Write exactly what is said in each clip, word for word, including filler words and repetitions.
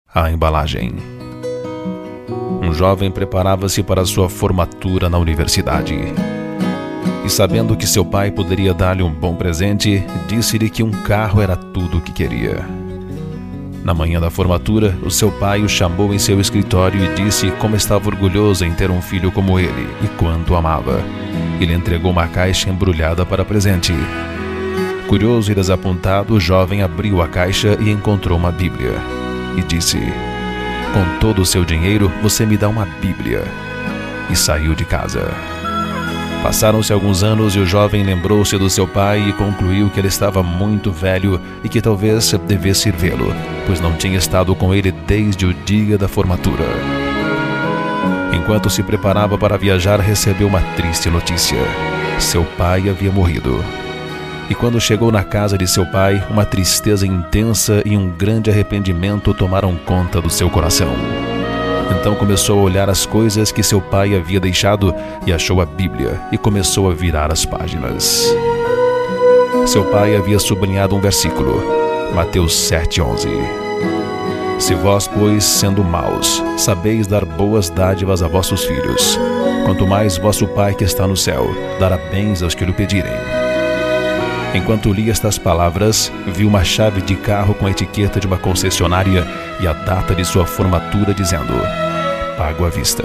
A embalagem. Um jovem preparava-se para sua formatura na universidade. E sabendo que seu pai poderia dar-lhe um bom presente, disse-lhe que um carro era tudo o que queria. Na manhã da formatura, o seu pai o chamou em seu escritório e disse como estava orgulhoso em ter um filho como ele e quanto o amava. Ele entregou uma caixa embrulhada para presente. Curioso e desapontado, o jovem abriu a caixa e encontrou uma Bíblia. E disse: "Com todo o seu dinheiro, você me dá uma Bíblia." E saiu de casa. Passaram-se alguns anos e o jovem lembrou-se do seu pai e concluiu que ele estava muito velho e que talvez devesse vê-lo, pois não tinha estado com ele desde o dia da formatura. Enquanto se preparava para viajar, recebeu uma triste notícia. Seu pai havia morrido. E quando chegou na casa de seu pai, uma tristeza intensa e um grande arrependimento tomaram conta do seu coração. Então começou a olhar as coisas que seu pai havia deixado e achou a Bíblia e começou a virar as páginas. Seu pai havia sublinhado um versículo, Mateus sete, onze. "Se vós, pois, sendo maus, sabeis dar boas dádivas a vossos filhos, quanto mais vosso Pai que está no céu dará bens aos que lhe pedirem." Enquanto li estas palavras, vi uma chave de carro com a etiqueta de uma concessionária e a data de sua formatura dizendo: "Pago à vista."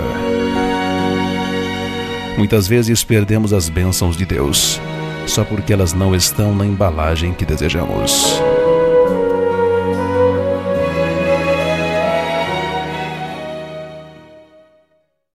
Muitas vezes perdemos as bênçãos de Deus, só porque elas não estão na embalagem que desejamos.